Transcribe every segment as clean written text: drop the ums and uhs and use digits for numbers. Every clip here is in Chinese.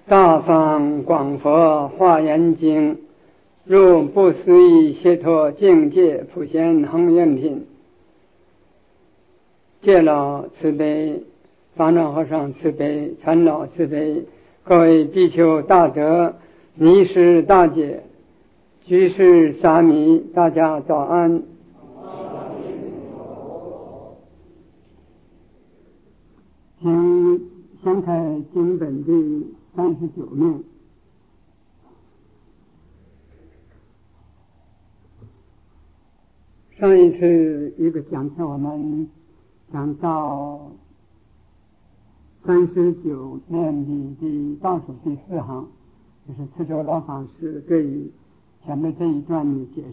大方广佛华严经，入不思议解脱境界普贤恒愿品。戒老慈悲，方丈和尚慈悲，禅老慈悲，各位比丘大德、尼师大姐、居士沙弥，大家早安。请掀开经本第39面。上一次一个讲课我们讲到39面的倒数第4行，就是慈州老法师对于前面这一段的解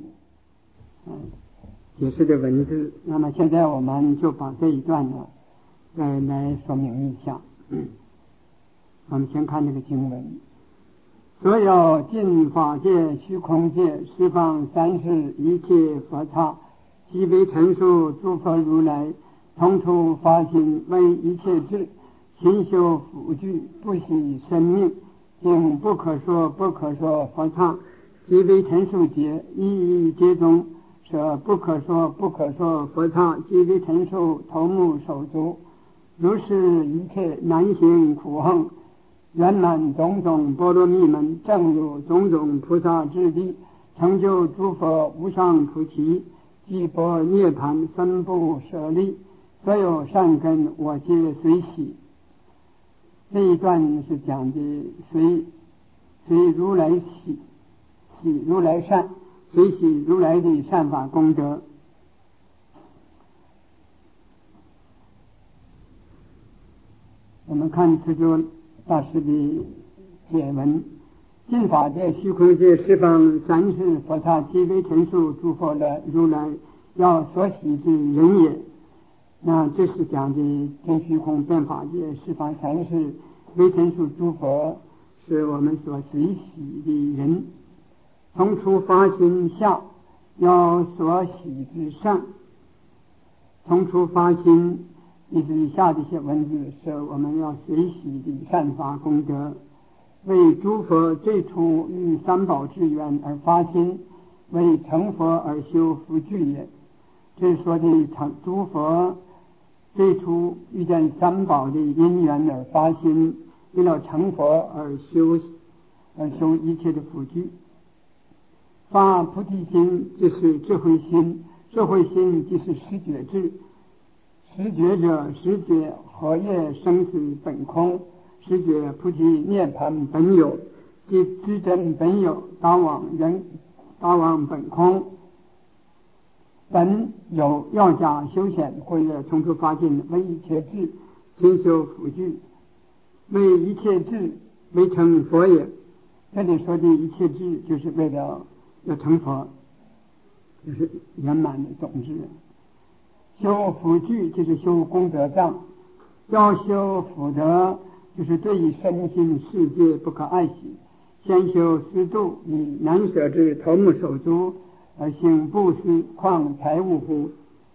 释的文字。那么现在我们就把这一段呢再来说明一下。我们先看这个经文：所有尽法界、虚空界、十方三世一切佛刹，即为陈述诸佛如来，同出发心，为一切智，勤修辅具，不惜生命，并不可说不可说佛刹，即为陈述劫，一一皆中，舍不可说不可说佛刹，即为陈述头目手足。如是一切难行苦行，圆满种种波罗蜜门，正入种种菩萨之地，成就诸佛无上菩提，即般涅盘，分不舍离，所有善根我皆随喜。这一段是讲的随如来喜如来善，随喜如来的善法功德。我们看慈州大师的解文：尽法界、虚空界、十方三世佛刹，即为陈述诸佛的如来要所喜之人也。那这是讲的真虚空变法界、十方三世为陈述诸佛，是我们所随喜的人。从出发心下要所喜之善，从出发心以及以下的一些文字是我们要随喜的善法功德，为诸佛最初遇三宝之缘而发心，为成佛而修福具也。这说的诸佛最初遇见三宝的因缘而发心，为了成佛而修一切的福具。发菩提心就是智慧心，智慧心即是十觉智。十觉者，十觉何业生死本空，十觉菩提涅盘本有，即知真本有，达往本空。本有要加修显，或者从出发心，为一切智，勤修辅具，为一切智为成佛也。这里说的一切智，就是为了要成佛，就是圆满的种智。修福具就是修功德藏，要修福德就是对于身心世界不可爱惜，先修施度，以难舍之头目手足而行布施，况财物乎？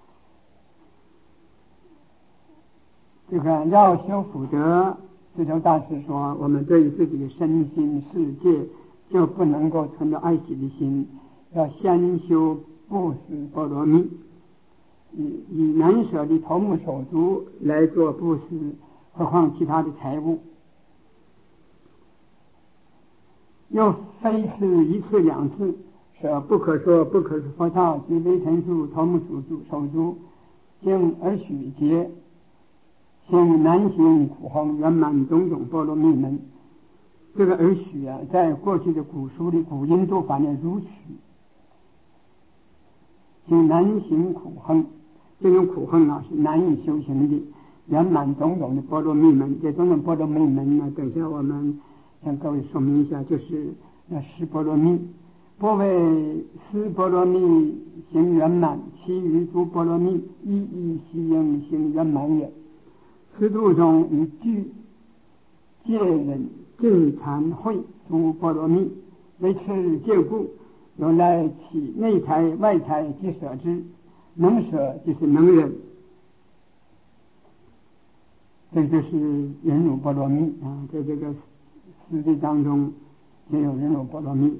这个要修福德，智州大师说，我们对于自己的身心世界就不能够存着爱惜的心，要先修布施波罗蜜，以难舍的头目手足来做布施，何况其他的财物。又非是一次两次，舍不可说不可说佛刹，即为陈述头目手足，经而许劫，行难行苦行，圆满种种波罗蜜门。这个而许在过去的古书里古印度翻译如许，行难行苦行，这种苦行是难以修行的，圆满种种的波罗蜜门。这种种波罗蜜门呢，等一下我们向各位说明一下，就是十波罗蜜。不为十波罗蜜行圆满，其余诸波罗蜜一一悉应行圆满也。十度中以具戒忍净禅慧诸波罗蜜为持戒故，由来其内财外财即舍之，能舍就是能忍。这就是忍辱波罗蜜啊，在这个四谛当中皆有忍辱波罗蜜。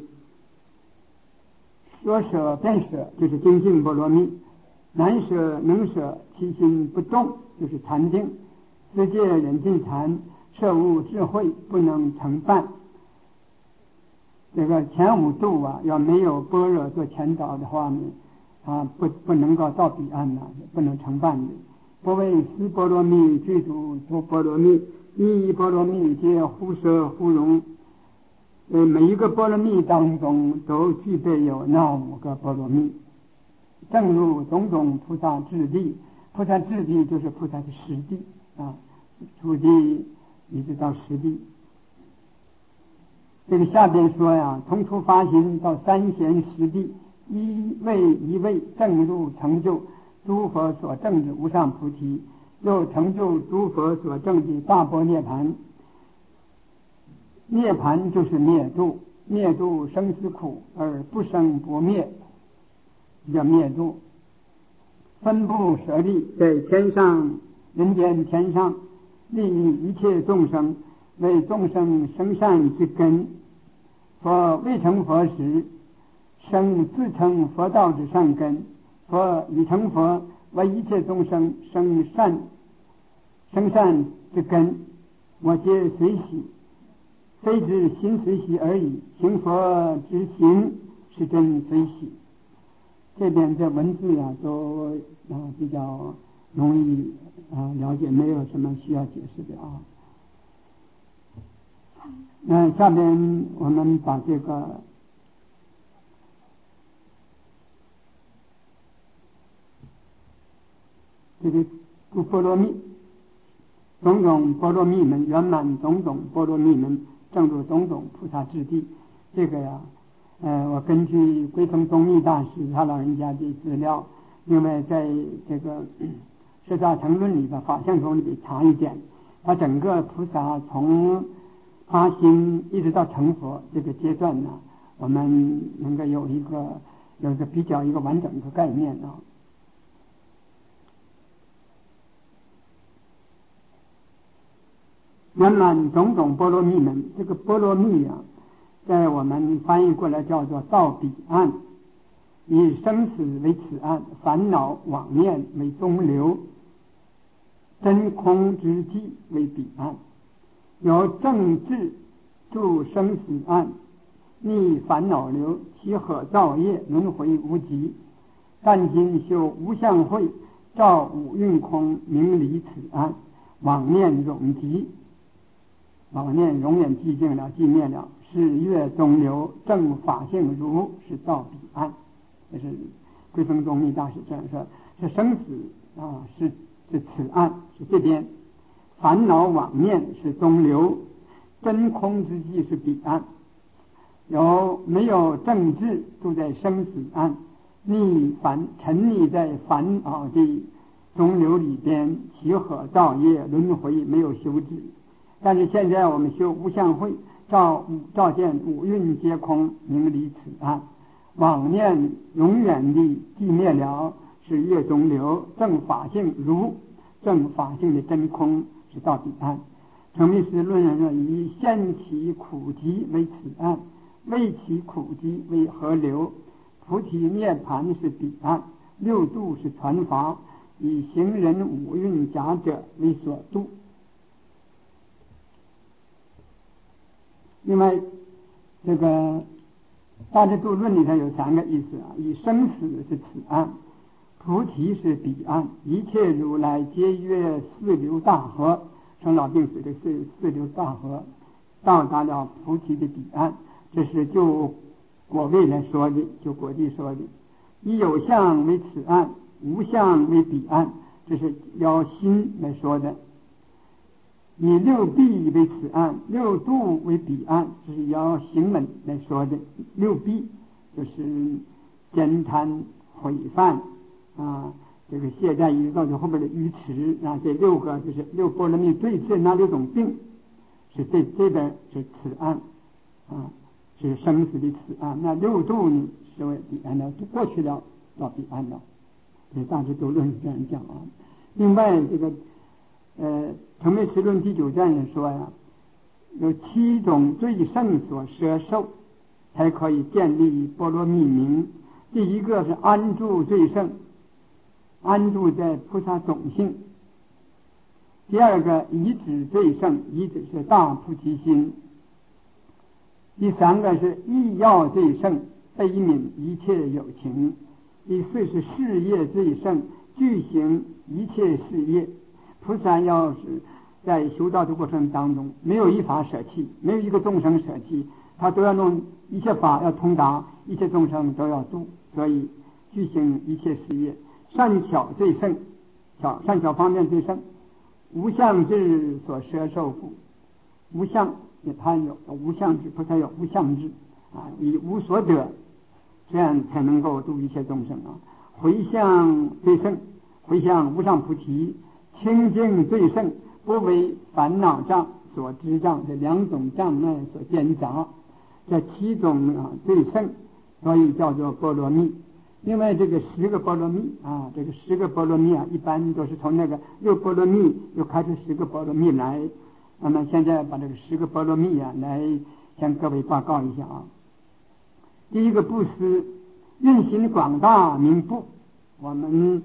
说舍便舍就是精进波罗蜜，难舍能舍其心不动就是禅定，世界忍尽禅，摄无智慧不能成办。这个前五度啊，要没有般若做前导的话呢，不能够到彼岸不能成办的。不为思波罗蜜具足诸波罗蜜，一波罗蜜皆互摄互融。每一个波罗蜜当中都具备有那五个波罗蜜，正如种种菩萨智地，菩萨智地就是菩萨的实地初地一直到实地。这个下边说呀，从初发心到三贤实地，一位一位正入成就诸佛所证之无上菩提，又成就诸佛所证的大般涅盘。涅盘就是灭度，灭度生死苦而不生不灭，叫灭度。分布舍利，在天上人间天上利益一切众生，为众生生善之根。佛未成佛时，生自成佛道之善根；佛已成佛，为一切众生生善之根。我皆随喜，非知心随喜而已，行佛之行是真随喜。这边的文字都比较容易了解，没有什么需要解释的那下边我们把这个诸波罗蜜，种种波罗蜜门圆满，种种波罗蜜门正入种种菩萨智地。这个我根据归宗宗密大师他老人家的资料，另外在这个释迦成论里的法相宗里查一点，他整个菩萨从发心一直到成佛这个阶段呢，我们能够有一个比较一个完整的概念圆满种种波罗蜜门，这个波罗蜜在我们翻译过来叫做到彼岸，以生死为此岸，烦恼妄念为中流，真空之际为彼岸。由正智助生死岸，逆烦恼流，其何造业轮回无极。但今修无相会，照五蕴空，明离此岸，妄念永寂，妄念永远寂静了，寂灭了。是月中流，正法性如，是到彼岸。这是归宗宗密大师这样说，是生死是此岸，是这边。烦恼妄念是中流，真空之际是彼岸。没有正智住在生死岸，沉溺在烦恼的中流里边，其何造业轮回没有休止。但是现在我们修无相会，照见五蕴皆空，明离此岸，妄念永远地寂灭了，是月中流，正法性如，正法性的真空是到彼岸。成密师论人说，以现其苦集为此岸，为其苦集为河流，菩提涅盘是彼岸，六度是传法，以行人五蕴假者为所度。另外这个大智度论里头有三个意思以生死是此岸，菩提是彼岸，一切如来皆曰四流大河，生老病死的四流大河到达了菩提的彼岸。这是就果位来说的，就果地说的。以有相为此岸，无相为彼岸，这是要心来说的。以六臂为此岸，六度为彼岸，这是要行门来说的。六臂就是奸贪毁犯这个懈怠一直到后面的愚痴这六个就是六波罗蜜对治那六种病，是这边是此岸是生死的此岸。那六度呢是为彼岸的，过去了到彼岸了。这大致都论这样讲另外这个成密师论第9卷说有7种罪圣所摄受，才可以建立波罗蜜名。第一个是安住罪圣，安住在菩萨种性。第二个遗止罪圣，遗止是大菩提心。第三个是意要罪圣，悲悯一切有情。第四是事业罪圣，具行一切事业。菩萨要是在修道的过程当中，没有一法舍弃，没有一个众生舍弃，他都要弄一切法要通达，一切众生都要度，所以具行一切事业。善巧最胜，善巧方面最胜。无相智所摄受故，无相也他有无相智，菩萨有无相智啊，以无所得，这样才能够度一切众生啊。回向最胜，回向无上菩提，清净最胜，不为烦恼障所支障，这2种障碍所兼杂，这7种最胜，所以叫做波罗蜜。另外这个10个波罗蜜啊，这个10个波罗蜜啊，一般都是从那个6波罗蜜又开出10个波罗蜜来。那么现在把这个10个波罗蜜啊，来向各位报告一下啊。第一个布施，运行广大名布，我们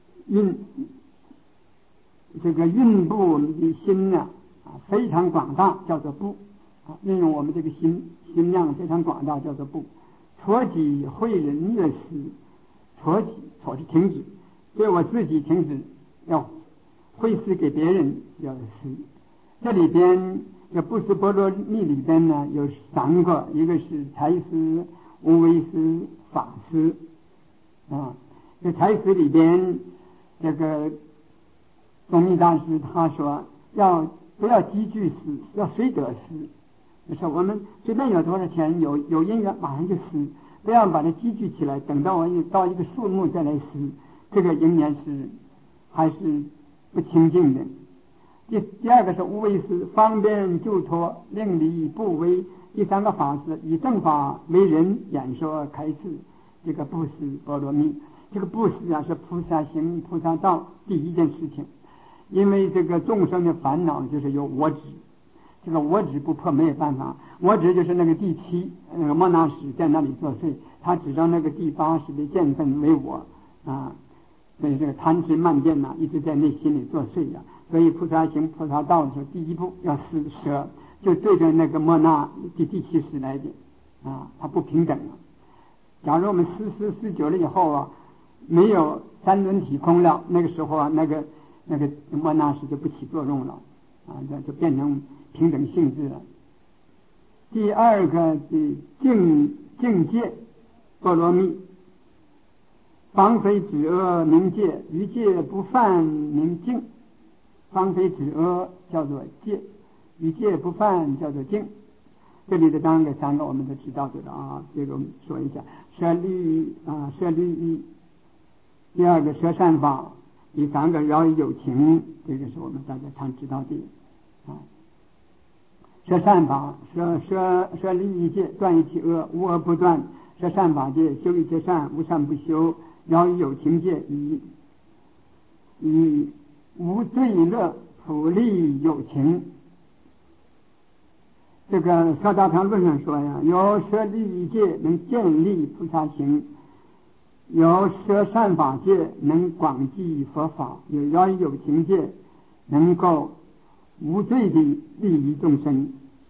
这个运布我们的心呢非常广大，叫做布啊，运用我们这个心量非常广大，叫做布。戳己惠人乐施，戳是停止，对我自己停止，要惠施给别人要施。这里边这布施波罗蜜里边呢有3个，一个是财施、无为施、法施啊。这财施里边，这个宗密大师他说不要积聚施，要随得施。就是我们随便有多少钱，有因缘马上就施，不要把它积聚起来，等到到一个数目再来施，这个因缘是还是不清净的。第二个是无为施，方便救脱，令离不为。第3个法是以正法为人演说开示，这个布施波罗蜜。这个布施啊是菩萨行菩萨道第一件事情，因为这个众生的烦恼就是有我执，这个我执不破没有办法。我执就是那个第7那个莫那什在那里作祟，他指着那个第80的见分为我啊，所以这个贪嗔慢见呐一直在内心里作祟呀。所以菩萨行菩萨道的时候，第一步要施舍，就对着那个莫那第70来的啊，它不平等了。假如我们施久了以后啊，没有3轮体空了，那个时候啊，那个莫那什就不起作用了啊，就变成平等性质了。第2个的境界波罗蜜，防非止恶名戒，于戒不犯名净。防非止恶叫做戒，于戒不犯叫做净。这里的当然3个我们都知道的了啊，这个我们说一下。舍利益，第2个舍善法，第3个饶有情，这个是我们大家常知道的啊。舍善法，舍利益戒，断一切恶，无恶不断；舍善法戒，修一切善，无善不修；饶有情戒，以无罪乐普利有情。这个《小大唐论》上说呀，有舍利益戒能建立菩萨行，有舍善法戒能广济佛法，有饶有情戒能够无罪的利益众生。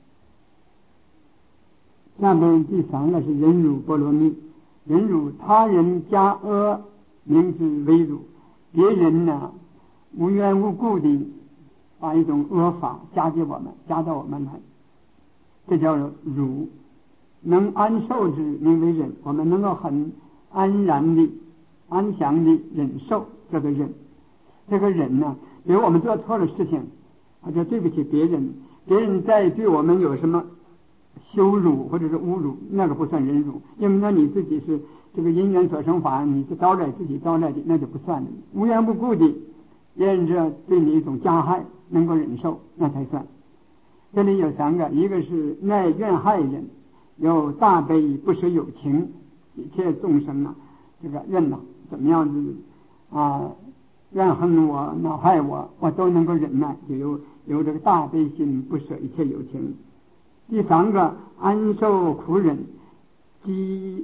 下面第3个是忍辱波罗蜜，忍辱他人加恶，名之为辱。别人呢无缘无故的把一种恶法加到我们来，这叫辱。能安受之名为忍，我们能够很安然的安详的忍受这个忍。这个忍呢，比如我们做错了事情，或者对不起别人，别人在对我们有什么羞辱或者是侮辱，那个不算忍辱，因为那你自己是这个因缘所生法，你是自己招来的，那就不算的。无缘无故的别人这对你一种加害能够忍受，那才算。这里有3个，一个是耐怨害人，有大悲不舍有情，一切众生啊，这个怨呐怎么样子啊，怨恨我恼害我都能够忍耐，有这个大悲心，不舍一切有情。 第三个安受苦忍，饥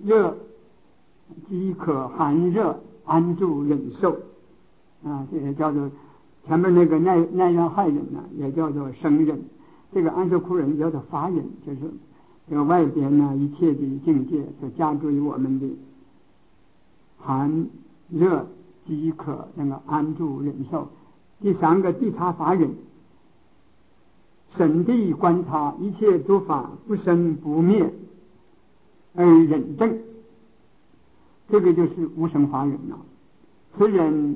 渴寒热安住忍受啊，这也叫做前面那个耐怨害忍呢，也叫做生忍。这个安受苦忍叫做法忍，就是这个外边呢一切的境界所加诸于我们的寒热饥渴那个安住忍受。第三个谛察法忍，审谛观察一切诸法不生不灭而忍正，这个就是无生法忍了。此忍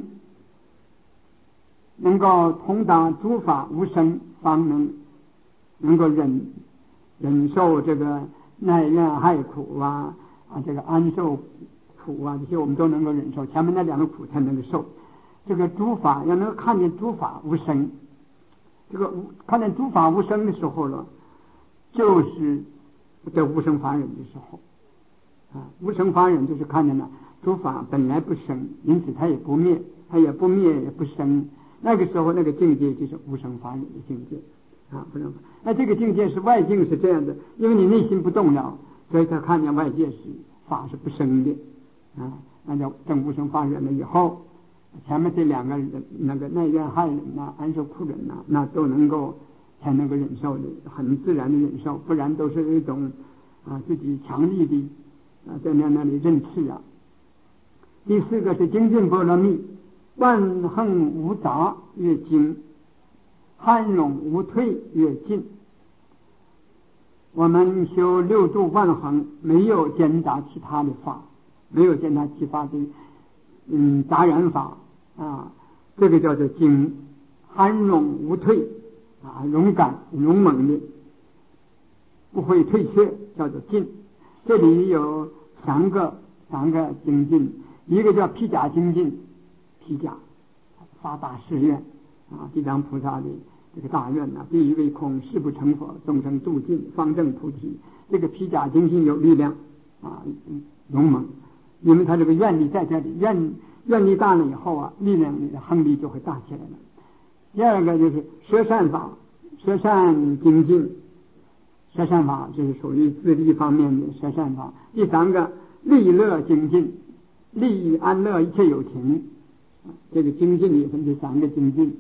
能够通达诸法无生，方能够忍受这个耐怨害苦啊，这个安受苦啊，这些我们都能够忍受。前面那两个苦才能够受。这个诸法要能看见诸法无生，这个看见诸法无生的时候了，就是这无生法忍的时候啊。无生法忍就是看见了诸法本来不生，因此它也不灭，它也不灭也不生。那个时候那个境界就是无生法忍的境界啊，不生法。那这个境界是外境是这样的，因为你内心不动摇，所以他看见外界是法是不生的啊。那叫证无生法忍了以后，前面这两个人那个耐怨害忍呐、安受苦忍呐，那都才能够忍受的，很自然的忍受，不然都是一种自己强力的在那里认识啊。第四个是精进波罗蜜，万横无杂越精，酣拢无退越进。我们修六度万恒，没有兼杂其他的法，没有兼杂其他的杂染法啊，这个叫做精。酣拢无退啊，勇敢勇猛的，不会退却，叫做进。这里有三个精进，一个叫披甲精进，披甲发大誓愿啊，地藏菩萨的这个大愿呐，第一位空，誓不成佛，众生度尽，方证菩提。这个披甲精进有力量啊，勇猛，因为他这个愿力在这里，愿力大了以后啊，力量的横力就会大起来了。第二个就是舍善法，舍善精进，舍善法就是属于自利方面的舍善法。第三个利乐精进，利益安乐一切有情，这个精进也分这三个精进。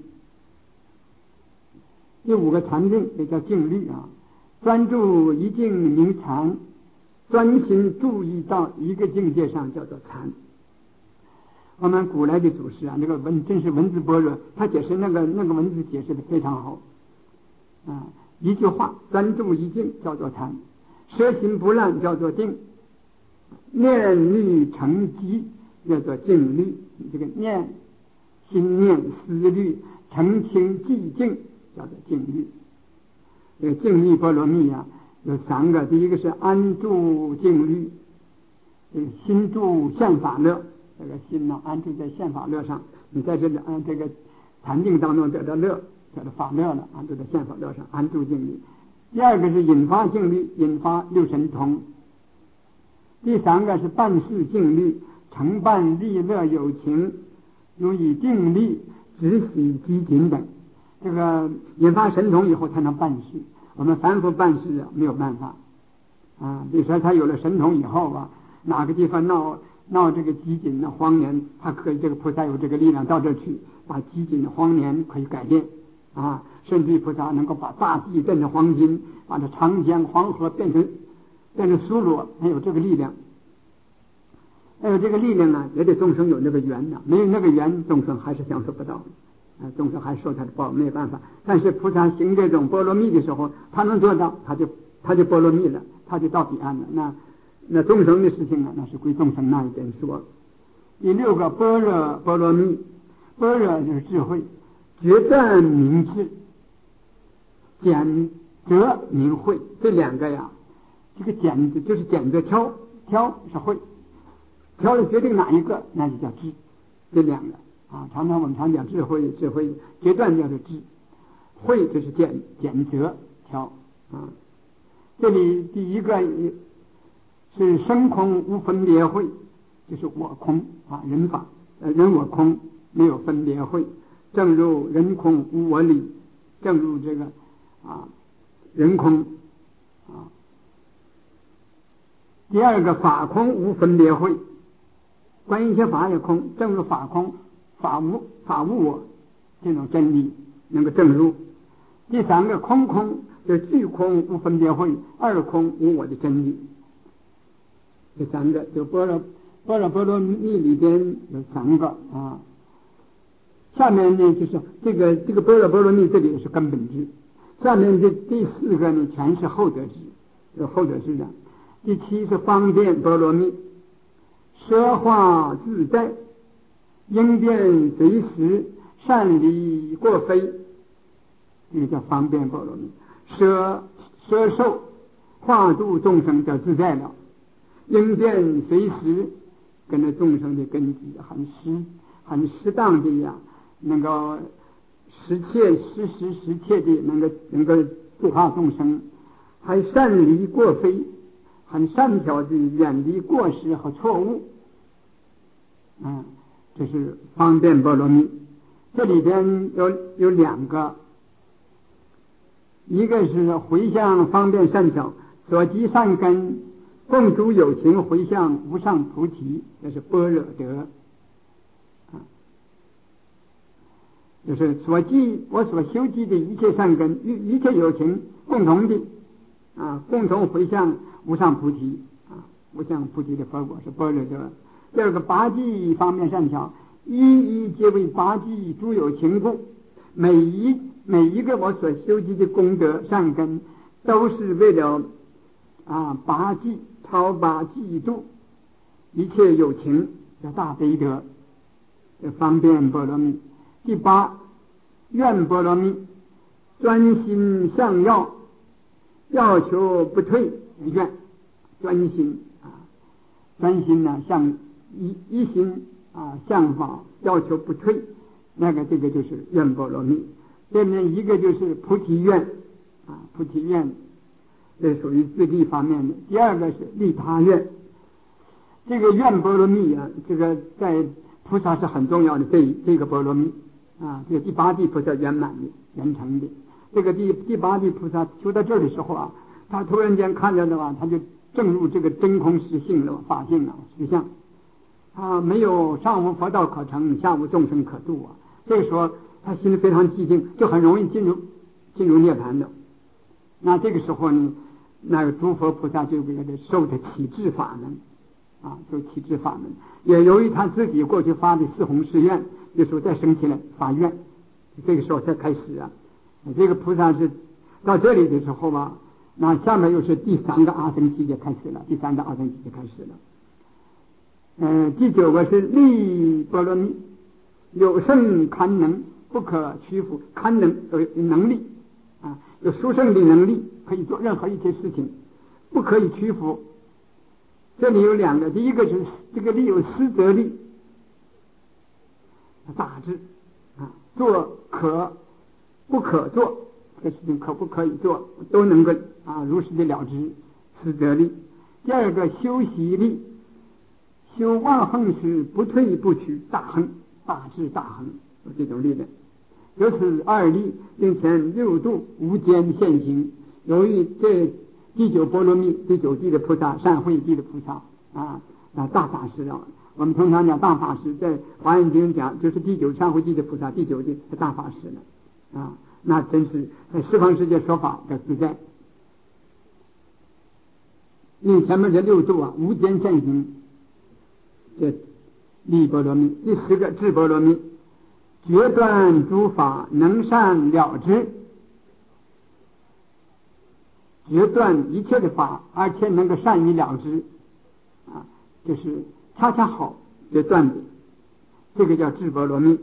第五个禅定也叫静虑啊，专注一境名禅，专心注意到一个境界上叫做禅。我们古来的祖师啊，那个真是文字般若，他解释那个文字解释的非常好啊。一句话，专注一境叫做禅，摄心不乱叫做定，念虑成机叫做静虑。这个心念思虑澄清寂静叫做静虑。这个静虑波罗蜜啊有三个，第一个是安住静虑，这个心住现法乐。这个心呢安住在现法乐上，你在这里按这个禅定当中得到乐，得到法乐了，安住在现法乐上，安住静虑。第二个是引发静虑，引发六神通。第三个是办事静虑，承办利乐有情，如以定力止喜积谨等。这个引发神通以后才能办事，我们凡夫办事没有办法啊。比如说他有了神通以后啊，哪个地方闹这个饥馑的荒年，他可以这个菩萨有这个力量到这去，把饥馑的荒年可以改变啊，甚至于菩萨能够把大地变成黄金，把这长江黄河变成苏罗，还有这个力量。还有这个力量呢，也得众生有那个缘呢，没有那个缘，众生还是享受不到的众生还受他的报，没有办法。但是菩萨行这种波罗蜜的时候，他能做到，他就波罗蜜了，他就到彼岸了。那众生的事情呢，那是归众生那一边说。第六个般若波罗蜜，般若就是智慧，决断明智，简则明慧。这两个呀，这个简就是简则挑是慧，挑了决定哪一个，那就叫智。这两个啊，常常我们常讲智慧决断叫做智，慧就是简则挑啊。这里第一个是生空无分别慧，就是我空啊，人法人我空，没有分别慧。正如人空无我理，正如这个人空第二个法空无分别慧，观一切法也空，正如法空法无我这种真理能够证入。第三个空就是具空无分别慧，二空无我的真理。第三个就般若波罗蜜里边有三个啊。下面呢就是这个般若波罗蜜，这里是根本智。下面这第四个呢全是后得智，有后得智的。第七是方便波罗蜜，奢华自在，应变随时，善离过非，这个叫方便波罗蜜。奢受化度众生叫自在了，应变随时，跟着众生的根基很适当的呀，能够实切的能够度化众生，还善离过非，很善巧的远离过失和错误。这是方便波罗蜜。这里边有两个，一个是回向方便善巧，所积善根共诸有情回向无上菩提，这是般若德。就是我所修积的一切善根，一切有情共同的共同回向无上菩提无上菩提的佛果是般若德。第二个八济方面善巧，一皆为八济诸有情故，每一个我所修积的功德善根，都是为了八济超拔济度一切有情的大悲德，方便波罗蜜。第八愿波罗蜜，专心向要求不退愿，专心向一心向好，要求不退，这个就是愿波罗蜜。这面一个就是菩提愿菩提愿这属于自利方面的。第二个是利他愿。这个愿波罗蜜这个在菩萨是很重要的，这个波罗蜜这个第八地菩萨圆满的圆成的。这个第八地菩萨修到这儿的时候他突然间看见的话，他就证入这个真空实性了，法性实相没有上无佛道可成，下无众生可度这个时候他心里非常寂静，就很容易进入涅槃的。那这个时候呢，那个诸佛菩萨就给他受他启智法门就启智法门。也由于他自己过去发的四弘誓愿，有时候再升起来发愿，这个时候才开始这个菩萨是到这里的时候那下面又是第三个阿僧祇劫开始了，第九个是利波罗蜜，有胜堪能，不可屈服。堪能有能力有殊胜的能力，可以做任何一些事情，不可以屈服。这里有两个，第一个是这个力有思则力，大智做可不可做，这个事情可不可以做都能够如实的了知，思则力。第二个修习力，修万恒时不退不取，大恒大智大恒有这种力量。由此二力并前六度无间现行。由于这第九波罗蜜第九地的菩萨，善慧地的菩萨大法师我们通常讲大法师，在华严经讲就是第九善慧地的菩萨，第九地是大法师了那真是在十方世界说法的自在。因为前面这六度无间现行，这利波罗蜜。第十个智波罗蜜，决断诸法，能善了之，决断一切的法，而且能够善于了之就是恰恰好决断的，这个叫智波罗蜜。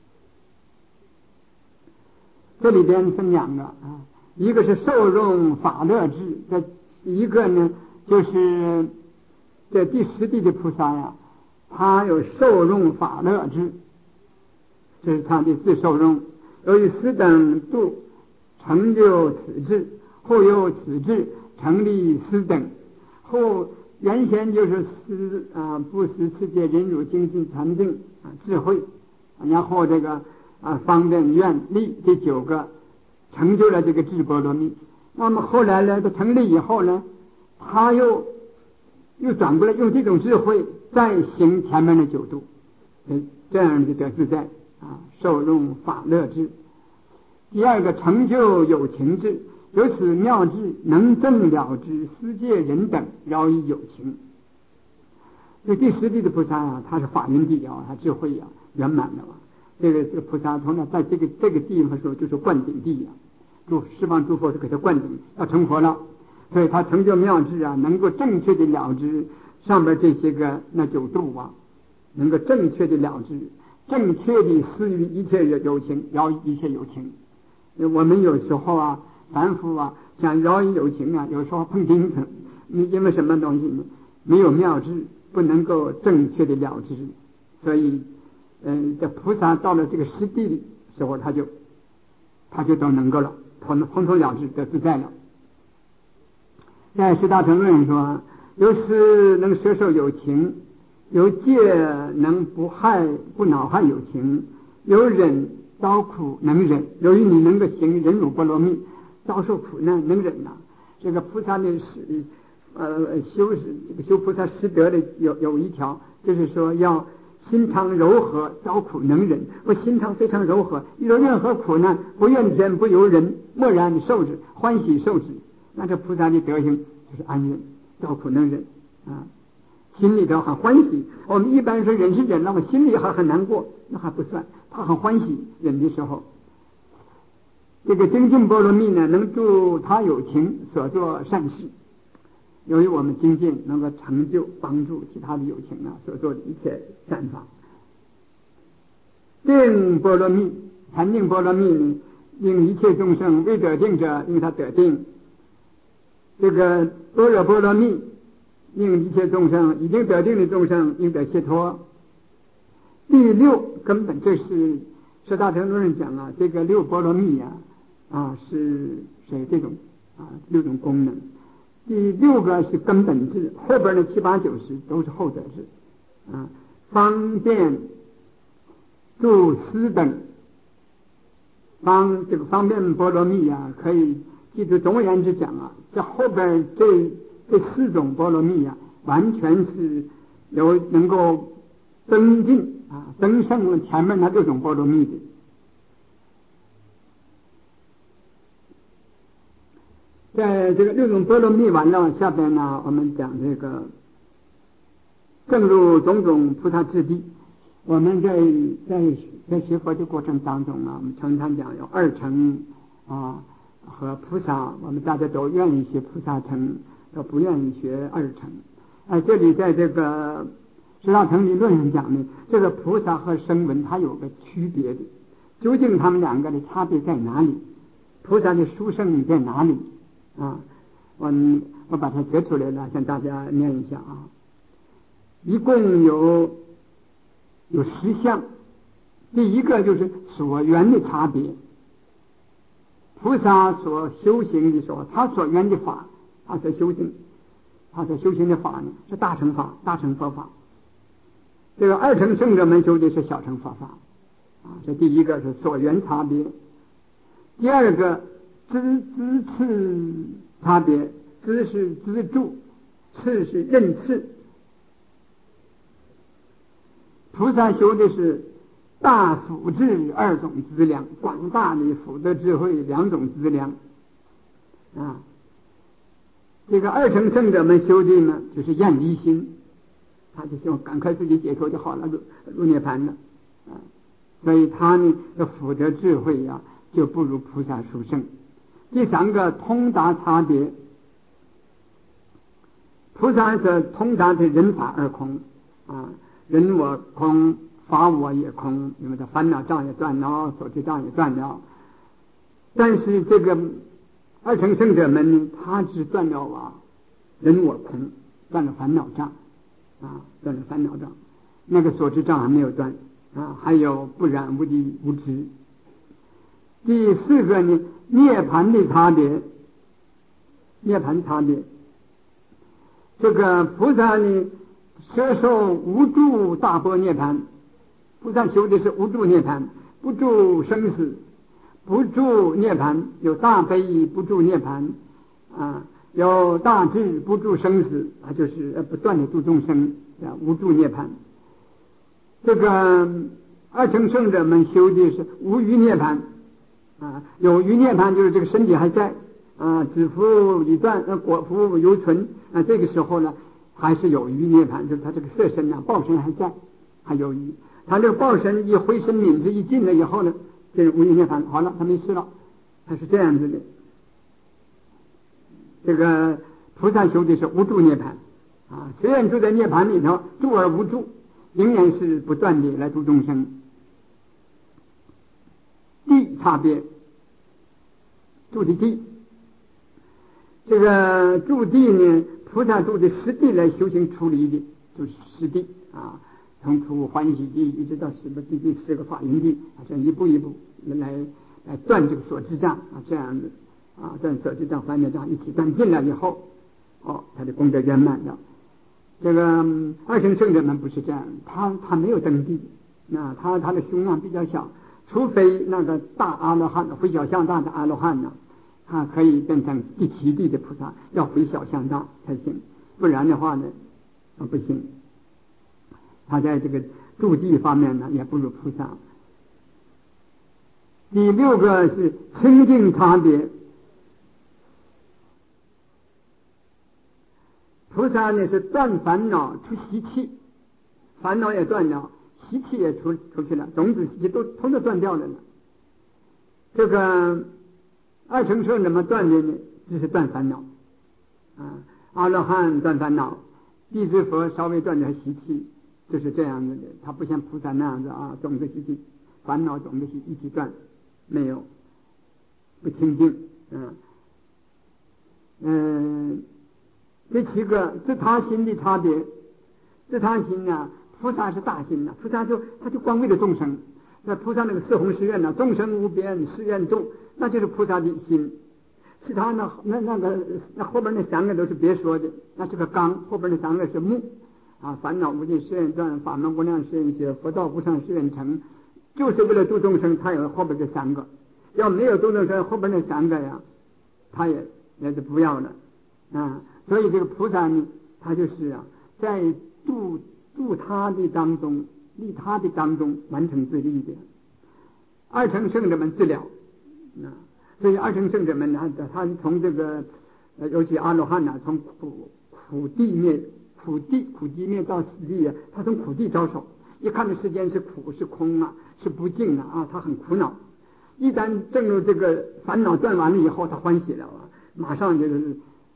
这里边分两个一个是受用法乐智，一个呢就是这第十地的菩萨他有受用法乐智，这是他的自受用。由于此等度成就此智，后有此智成立此等，后原先就是布施世界忍辱精进禅定智慧，然后这个方便愿力这九个成就了这个智波罗蜜。 那么后来呢，成立以后呢，他又转过来用这种智慧再行前面的9度，这样就得自在受用法乐智。第二个成就有情智，由此妙智能证了知世界人等饶以有情。这第10地的菩萨他是法云地他智慧圆满的这个菩萨从在这个地方的时候就是灌顶地十方诸佛都给他灌顶，要成佛了，所以他成就妙智能够正确的了知上边这些个那9度能够正确的了知，正确的施于一切有情，饶以一切有情。我们有时候凡夫想饶以有情有时候碰钉子，因为什么东西呢？没有妙智，不能够正确的了知，所以这菩萨到了这个10地的时候，他就都能够了，通通了知得自在了。在十大成论说，由是能摄受有情，由戒能不恼害有情，由忍遭苦能忍。由于你能够行忍辱波罗蜜，遭受苦难能忍这个菩萨的修菩萨十德的有一条，就是说要心肠柔和，遭苦能忍。我心肠非常柔和，遇到任何苦难不怨天不尤人，默然受之，欢喜受之。那这菩萨的德行就是安忍，遭苦能忍心里头很欢喜。我们一般说忍是忍了，我心里还很难过，那还不算，他很欢喜忍的时候。这个精进波罗蜜呢，能助他有情所做善事。由于我们精进能够成就帮助其他的有情所做的一切善法。定波罗蜜，禅定波罗蜜呢，令一切众生未得定者令他得定。这个般若波罗蜜，令一切众生已经得定的众生应得解脱。第6根本，这是十大成论讲这个6波罗蜜是这种6种功能。第6个是根本智，后边的7、8、9、10都是后得智方便助思等。这个方便波罗蜜可以记住，总而言之讲这后边这4种波罗蜜完全是能够增进增胜了前面那6种波罗蜜的。在这个6种波罗蜜完了，下边呢我们讲这个正入种种菩萨智地。我们在学佛的过程当中我们常常讲有2乘和菩萨，我们大家都愿意学菩萨乘，都不愿意学2乘。这里在这个十大乘理论上讲呢，这个菩萨和声闻它有个区别的，究竟他们2个的差别在哪里？菩萨的殊胜在哪里我把它截出来了，向大家念一下一共有10项。第一个就是所缘的差别。菩萨所修行的时候，他所缘的法，他所修行的法呢是大乘法、大乘佛法。这个2乘圣者们修的是小乘佛法这第一个是所缘差别。第二个资次差别，资是资助，次是任次。菩萨修的是大福智2种资粮，广大的福德智慧2种资粮这个2乘圣者们修的呢，就是厌离心，他就希望赶快自己解脱就好了，入涅盘了所以他呢的福德智慧就不如菩萨殊胜。第3个通达差别，菩萨是通达的人法2空人我空，法我也空，因为他烦恼障也断了，所知障也断了。但是这个2乘圣者们呢，他只断了人我空，断了烦恼障断了烦恼障，那个所知障还没有断还有不染无地无知。第4个呢，涅盘的差别，涅盘差别。这个菩萨呢摄受无住大般涅盘，菩萨修的是无住涅盘，不住生死， 不住涅盘，有大悲不住涅盘啊，有大智不住生死啊，就是不断的度众生啊，无住涅盘。这个二乘圣者们修的是无余涅盘啊，有余涅盘就是这个身体还在啊，子服已断，果服犹存啊，这个时候呢还是有余涅盘，就是他这个色身啊，报身还在，还有余。他这个报身一回身泯之一尽了以后呢，这是无余涅盘，好了，他没事了，他是这样子的。这个菩萨修的是无住涅盘啊，虽然住在涅盘里头，住而无住，仍然是不断的来度众生。地差别，住的地，这个住地呢，菩萨住的实地来修行出离的，就是实地啊，从出欢喜地一直到十个地第10个法云地啊，这样一步一步来断这个所知障啊，这样子啊，断所知障、烦恼障一起断尽了以后，他的功德圆满了。这个二乘圣者们不是这样，他没有登地，那他的胸量比较小，除非那个大阿罗汉回小向大的阿罗汉呢，他可以变成第7地的菩萨，要回小向大才行，不然的话呢不行。他在这个住地方面呢也不如菩萨。第6个是清净差别，菩萨呢是断烦恼出习气，烦恼也断了，习气也出去了，种子习气都通通断掉了呢。这个二乘圣怎么断的呢？只是断烦恼啊，阿罗汉断烦恼，地之佛稍微断点习气，就是这样子的。他不像菩萨那样子啊，种子习气、烦恼种子习气一起断，没有，不清净。第7个自他心的差别，自他心呢，菩萨是大心呐，菩萨他就光为了众生。那菩萨那个4弘誓愿呢，众生无边誓愿众，那就是菩萨的心。其他呢，那后边那3个都是别说的，那是个纲，后边那3个是目啊，烦恼无尽誓愿断，法门无量誓愿学，佛道无上誓愿成，就是为了度众生，他有后边这3个。要没有度众生，后边那3个呀，他也是不要了啊。所以这个菩萨呢，他就是啊，在度他的当中，利他的当中完成最利的。二乘圣者们治疗啊，所以二乘圣者们呢，他从这个尤其阿罗汉呢，从苦地灭到死地啊，他从苦地着手，一看这世间是苦是空啊，是不净啊，他很苦恼。一旦证入这个烦恼断完了以后，他欢喜了啊，马上就是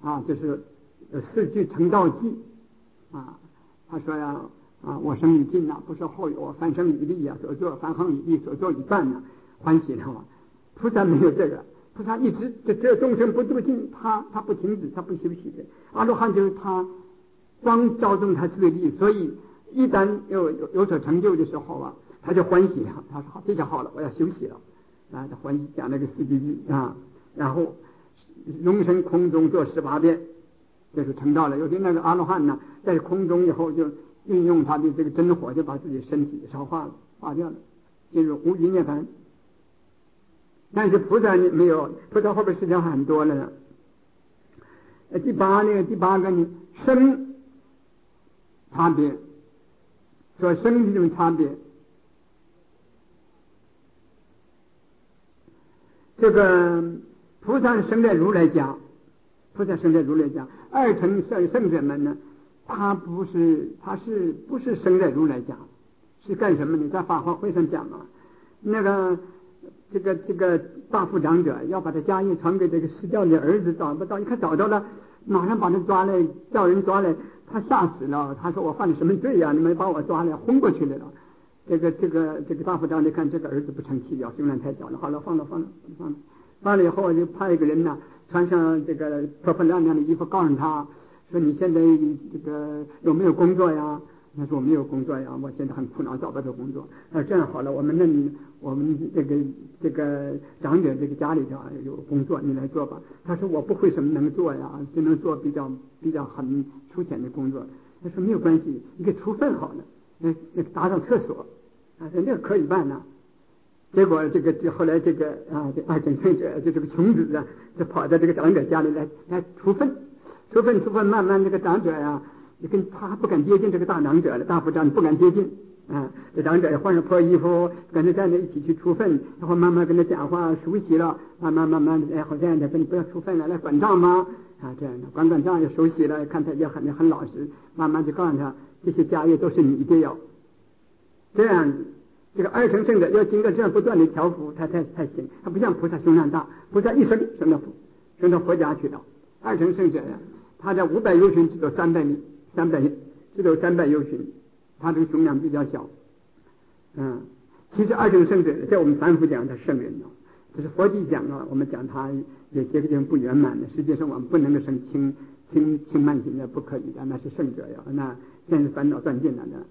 4句成道记啊，他说呀我生已尽不是后有，凡生已立所作，凡行已立所作已办欢喜了啊。菩萨没有这个，菩萨一直这众生不度尽，他不停止，他不休息的。阿罗汉就是他光照中他自利，所以一旦有所成就的时候啊，他就欢喜了，他说好，这下好了，我要休息了啊，他欢喜讲那个4句偈啊，然后容身空中做18遍，就是成道了。有些那个阿罗汉呢，在空中以后就运用他的这个真火，就把自己身体烧化掉了，进入无余涅槃。但是菩萨没有，菩萨后边实际上很多了呢。第八个呢，生差别，所生的这种差别。这个菩萨生在如来家，二乘圣者们呢，他不是生在如来家，是干什么呢？在法华会上讲啊，那个这个大富长者要把他家业传给这个失掉的儿子，找不到，一看找到了，马上把他抓来，叫人抓来，他吓死了。他说我犯了什么罪呀？你们把我抓来轰过去了。这个大富长者看这个儿子不成器了，胸量太小了，好了，放了以后就派一个人呢，穿上这个破破烂烂的衣服，告诉他说你现在这个有没有工作呀？他说我没有工作呀，我现在很苦恼，找不到工作。这样好了，我们这个长者这个家里头有工作，你来做吧。他说我不会什么能做呀，只能做比较很粗浅的工作。他说没有关系，一个厨粪好了，那打扫厕所啊，那个可以办呢。 结果后来这二乘圣者就这个穷子啊，就跑到这个长者家里来除粪，慢慢这个长者呀，就跟他不敢接近这个大长者了，大夫长不敢接近啊。这长者换上破衣服，跟着站在一起去除粪，然后慢慢跟他讲话，熟悉了，慢慢好像他说你不要除粪了，来管账吗？啊，这样的管账也熟悉了，看他也很老实，慢慢就告诉他这些家业都是你的哟。这样这个二乘圣者要经过这样不断的调伏，他才行。他不像菩萨胸量大，菩萨一生升到佛家去了。二乘圣者呀，他在500由旬只走300里，300只走300由旬，他这个胸量比较小。其实二乘圣者在我们凡夫讲他圣人了，只是佛地讲啊，我们讲他有些个地方不圆满的，实际上我们不能够生轻慢心的，不可以的，那是圣者呀，那现是烦恼断尽了的。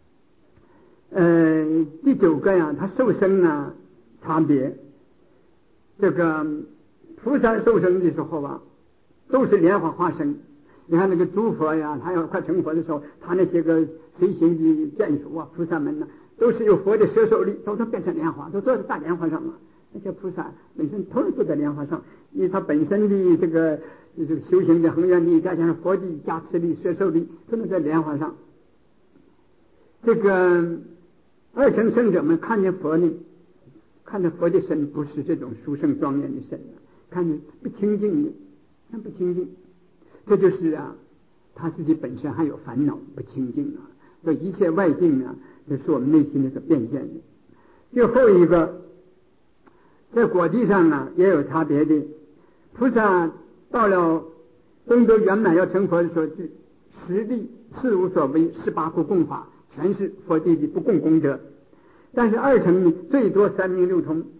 第9个呀，他受生呢差别，这个菩萨受生的时候啊，都是莲花化身。你看那个诸佛呀，他要快成佛的时候，他那些个随行的眷属啊，菩萨们呢，都是有佛的摄受力，都变成莲花，都坐在大莲花上了。那些菩萨本身都是坐在莲花上，因为他本身的这个修行的恒愿力，加上佛的加持力、摄受力，都能在莲花上。这个二乘圣者们看见佛呢，看着佛的身不是这种殊胜庄严的身，看着不清净的，看不清净。这就是啊，他自己本身还有烦恼，不清净啊。所以一切外境啊，都是我们内心的所变现的。最后一个，在果地上啊也有差别的。菩萨到了功德圆满要成佛的时候，就10力事无所为，18不共法，全是佛地的不共功德。但是二乘呢，最多3明6通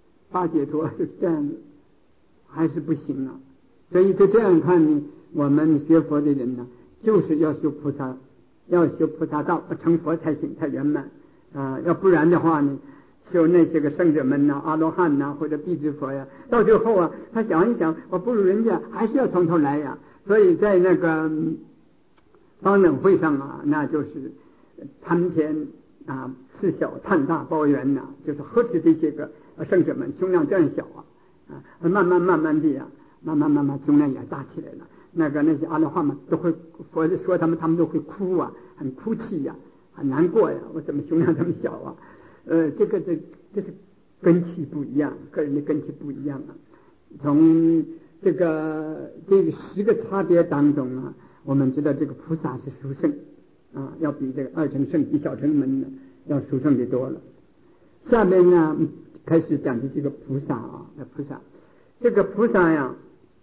8解脱，就是这样子，还是不行啊。所以就这样看呢，我们学佛的人呢，就是要修菩萨，要修菩萨道，成佛才行，才圆满啊。要不然的话呢，修那些个圣者们呐、阿罗汉呐，或者辟支佛呀，到最后啊，他想一想，我不如人家，还是要从头来呀。所以在那个方等会上啊，那就是参天啊，事小叹大包圆呐，就是何止这些个圣者们胸量这样小啊，慢慢的呀。慢慢胸量也大起来了。那些阿罗汉们都会佛说他们都会哭啊，很哭泣呀，很难过呀。我怎么胸量这么小啊？这是根器不一样，个人的根器不一样啊。从这个10个差别当中啊，我们知道这个菩萨是殊胜啊，要比这个二乘圣比小乘门呢要殊胜的多了。下面呢开始讲的这个菩萨啊，菩萨这个菩萨呀。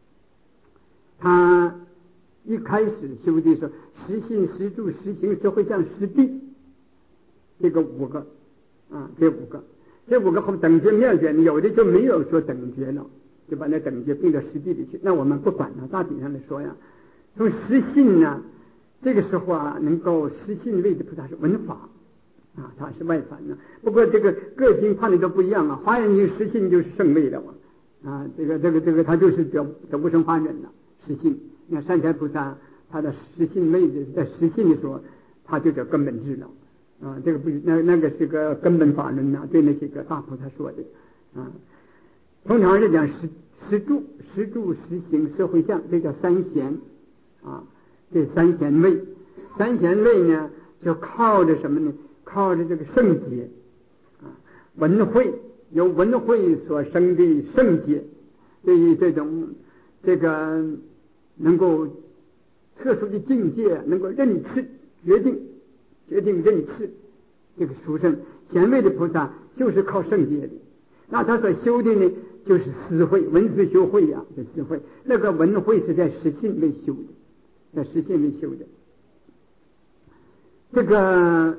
他一开始修的时候，实信、实住、实行、实会相、实地，这个5个啊，这5个后等觉妙觉，有的就没有说等觉了，就把那等觉并到实地里去。那我们不管了，大体上来说呀，从实信呢，这个时候啊，能够实信位的菩萨是闻法啊，他是外凡呢。不过这个各经判的都不一样啊，华严经实信就是圣位了啊，这个他就是得无生法忍了。实信，你看善财菩萨，他的实信位置在实信的时候，他就叫根本智了啊。这个不是那个是个根本法论呐，对那些个大菩萨说的啊。通常是讲实住、实行、实会相，这叫三贤啊。这三贤位，三贤位呢，就靠着什么呢？靠着这个圣洁啊，文慧，由文慧所生的圣洁，对于这种这个能够特殊的境界，能够认识决定认识这个殊胜贤位的菩萨，就是靠圣洁的。那他所修的呢，就是思慧，文思修慧呀，这思慧。那个文慧是在实信位修的，在实信位修的。这个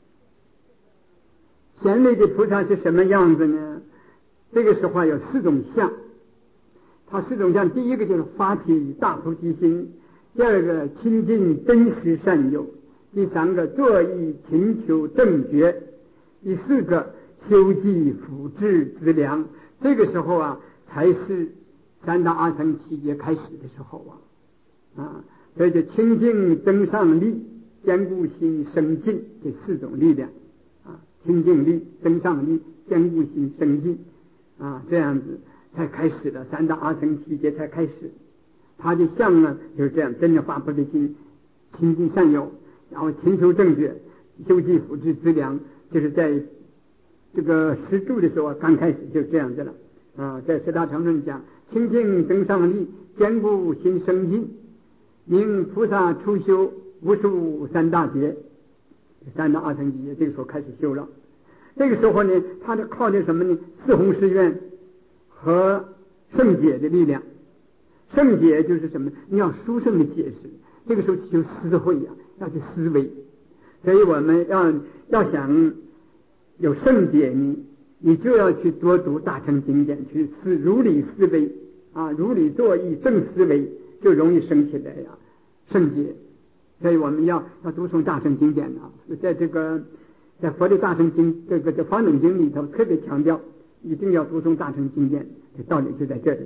贤位的菩萨是什么样子呢？这个时候有4种相。他4种相，第一个就是发起大菩提心，第二个亲近真实善友，第3个作意勤求正觉，第4个修济辅智资粮。这个时候啊，才是3大阿僧祇劫开始的时候啊，所以就清净增上力，坚固心生进，这4种力量啊， 清净力、增上力、坚固心、生进这样子才开始了，三大阿僧祇劫才开始。他的相呢就是这样，真正发菩提心，亲近善友，然后勤修正觉，修积福智资粮，就是在这个十住的时候刚开始就是这样子了在十大常论讲，清净增上力，坚固心生进，明菩萨初修无数三大劫，三大阿僧祇劫这个时候开始修了。这个时候呢，他就靠着什么呢？四弘誓愿和圣解的力量。圣解就是什么？你要殊胜的解释，这个时候就思慧要去思维。所以我们要想有圣解呢，你就要去多读大乘经典，去如理思维如理作意正思维，就容易升起来圣解。所以我们要读诵大乘经典在佛的大乘经这方等经里头特别强调，一定要读诵大乘经典，这道理就在这里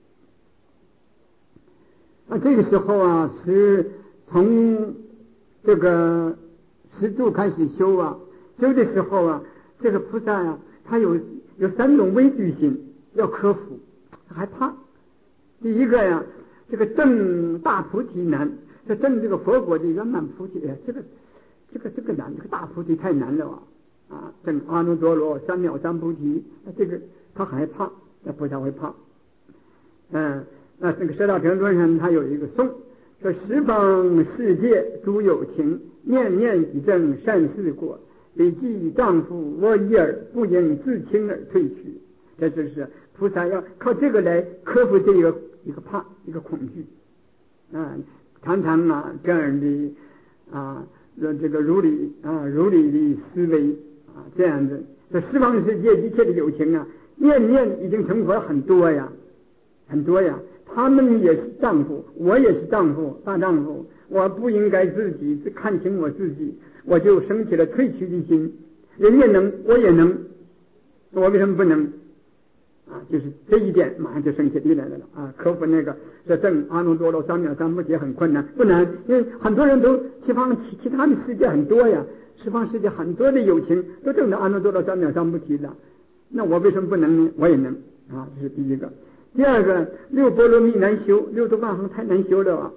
这个时候是从这个十住开始修修的时候这个菩萨他有三种畏惧心要克服，害怕。第一个这个证大菩提难，证这个佛果的圆满菩提，这个难，这个大菩提太难了证阿耨多罗三藐三菩提，这个他害怕，那菩萨会怕。那这个十大常论上他有一个颂，说十方世界诸有情，念念以证善事果，彼记丈夫我一耳，不应自轻而退去。这就是菩萨要靠这个来克服这一个怕，一个恐惧常常这样的这个如理的思维这样子。这十方世界一切的有情念念已经成佛很多呀，他们也是丈夫，我也是丈夫，大丈夫，我不应该自己看清我自己，我就升起了退去的心。人也能，我也能，我为什么不能就是这一点马上就升起力来了克服那个说证阿耨多罗三藐三菩提很困难，不难，因为很多人都其他的世界很多呀，十方世界很多的有情都证到阿耨多罗三藐三菩提了，那我为什么不能呢？我也能这是第一个。第二个，六波罗蜜难修，六度万行太难修了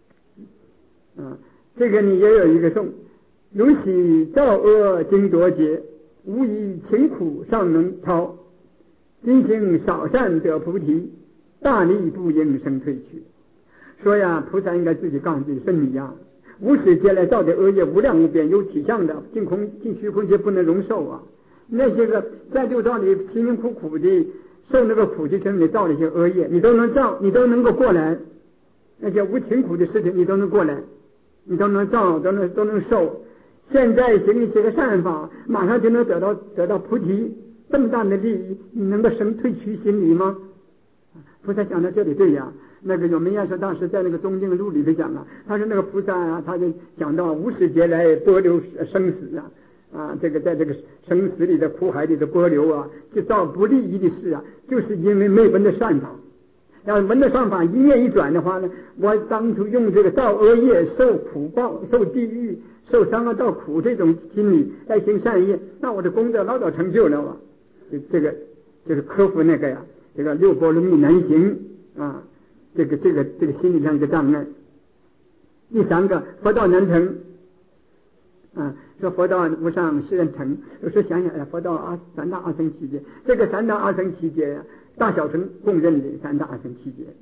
这个你也有一个颂，如喜造恶经多劫，无以勤苦尚能超，今行少善得菩提，大力不应生退去。说菩萨应该自己告诉自己，说你无始劫来造的恶业无量无边，有体相的，尽虚空界不能容受那些个在六道里辛辛苦苦的受那个苦的真理造了一些恶业，你都能造，你都能够过来，那些无情苦的事情你都能过来，你都能造，都能受。现在行一些个善法，马上就能得到菩提，这么大的利益，你能够生退去心理吗？菩萨讲到这里对那个有名言说，当时在那个中经录里头讲他说那个菩萨他就讲到无始劫来波流生死这个在这个生死里的苦海里的波流就造不利益的事就是因为没闻的善法。要闻的善法一念一转的话呢，我当初用这个造恶业受苦报、受地狱、受伤道苦这种心理来行善业，那我的功德老早成就了这个就是克服那个这个六波罗蜜难行这个心理上一个障碍。第三个，佛道难成说佛道无上是人成。有时候想想佛道三大阿僧祇劫，这个三大阿僧祇劫大小乘共认的三大阿僧祇劫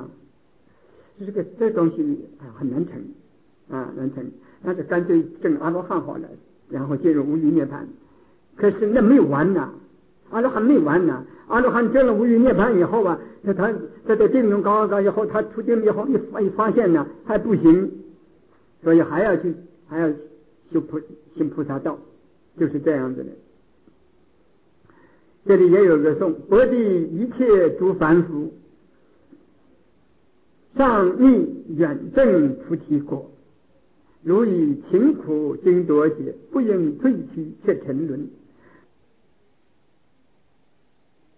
这东西很难成难成，那就干脆证阿罗汉好了，然后进入无余涅槃。可是那没有完阿罗汉没完阿罗汉证了无余涅槃以后他在定中高以后，他出定以后一发现还不行，所以还要行菩萨道，就是这样子的。这里也有个颂，博地一切诸凡夫，上逆远证菩提果，如以勤苦经多劫，不应退去却沉沦。